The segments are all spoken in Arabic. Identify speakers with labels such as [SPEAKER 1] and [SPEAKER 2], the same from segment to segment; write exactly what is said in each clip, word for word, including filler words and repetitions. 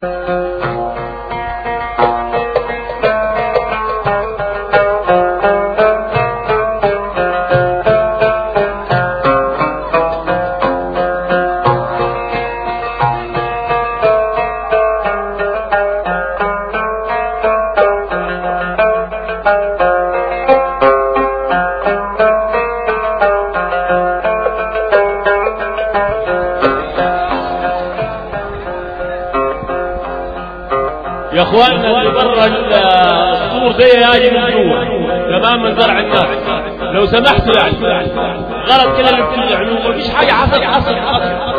[SPEAKER 1] يا اخواننا اللي برا السور دي يجي من جوا تمام من زرع الناس، لو سمحتوا يعني غلط كده اللي بتطلع علوم، مفيش حاجه حصل حصل حصل.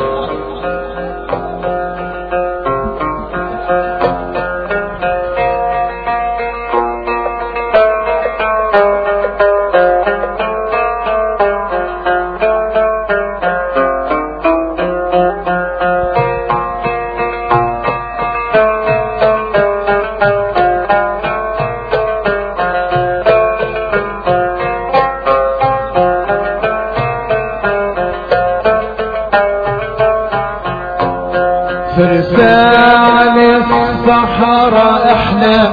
[SPEAKER 2] فرسان الصحراء احنا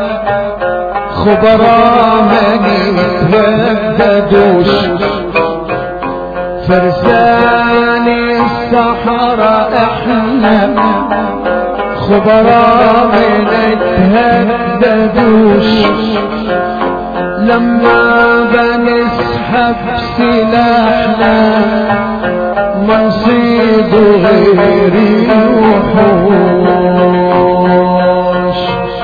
[SPEAKER 2] خبراء ما نترددوش، فرسان الصحراء احنا خبراء ما نترددوش، لما بنسحب سلاحنا منصيد غيري وحوش.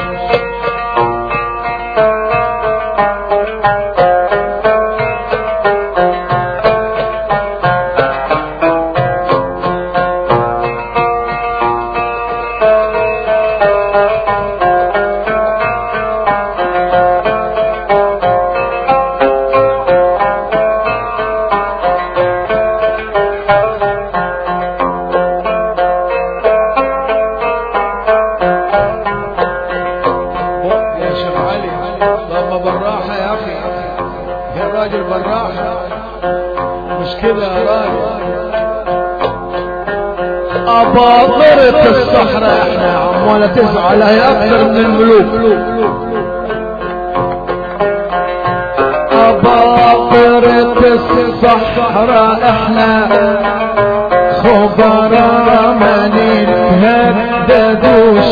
[SPEAKER 2] أباطرة الصحراء احنا يا عم ولا تزعل، هي أكثر من الملوك. أباطرة الصحراء احنا خبراء ما نتهددوش،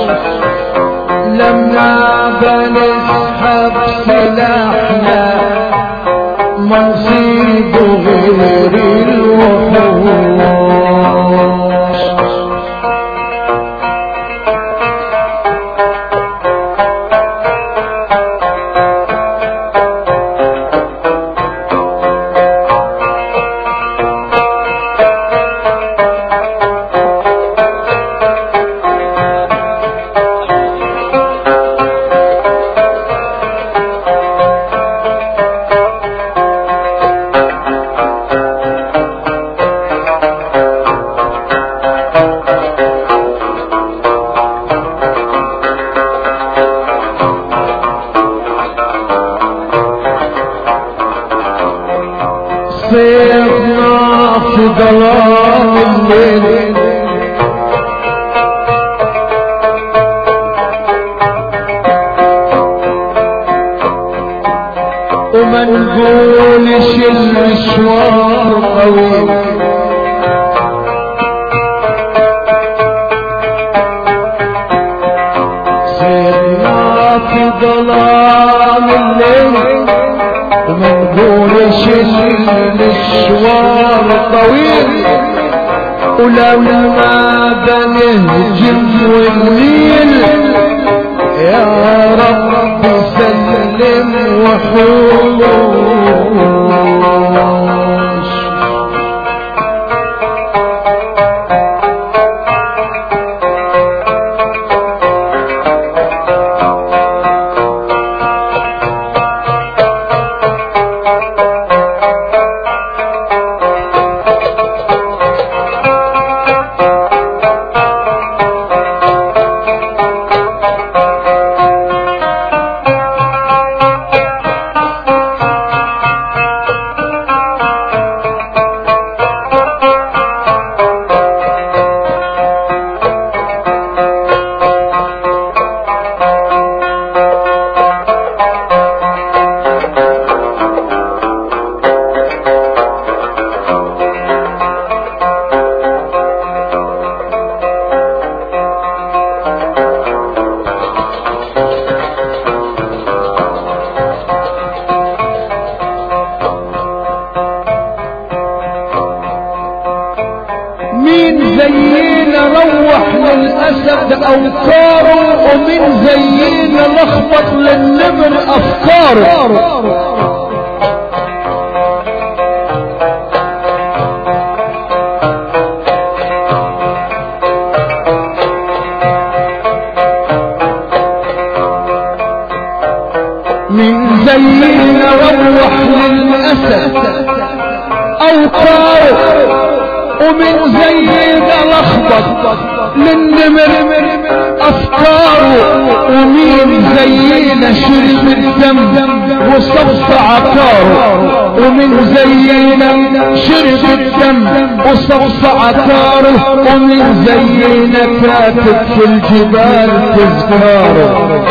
[SPEAKER 2] لما بنسحب سلاحنا منصيب غير الوحوش. صرنا في ظلام الليل وما نقولش المشوار طويل، صرنا في ظلام الليل وما نقولش المشوار طويل، ولما بنهجم ونميل يا رب سلم وحوش. للأسد أوكاره ومن زينا لخبط للنمر أفكاره. من زينا روح للأسد أوكاره ومن زينا لخبط للنمر أفكاره. ومين زينا شرب الدم وصف عكاره. ومن زينا شرب الدم وصف عكاره. ومن زينا كاتب في الجبال تذكاره.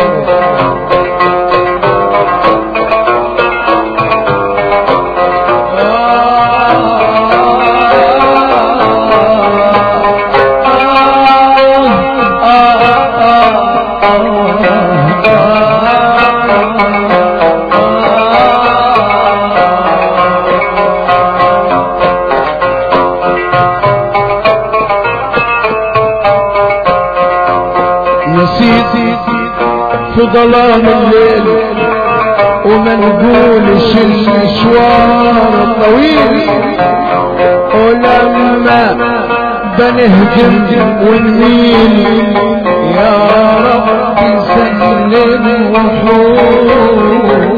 [SPEAKER 2] في ظلام الليل وما نقولش المشوار الطويل. ولما بنهجم ونميل يا رب سلم وحوش.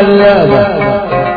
[SPEAKER 2] غلابة.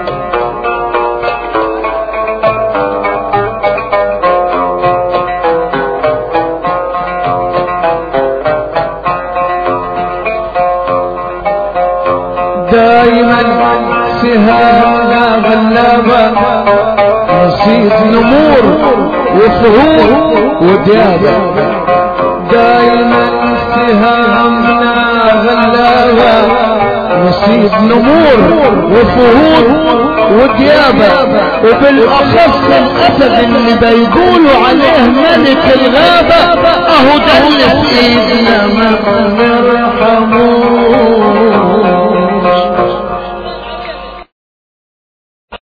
[SPEAKER 2] دايما سهامنا غلابة نصيب نمور وفهور وديابة. دايما سهامنا غلابة نصيب نمور وفهور وديابة. وبالأخص الأسد اللي بيقولوا عليه ملك الغابة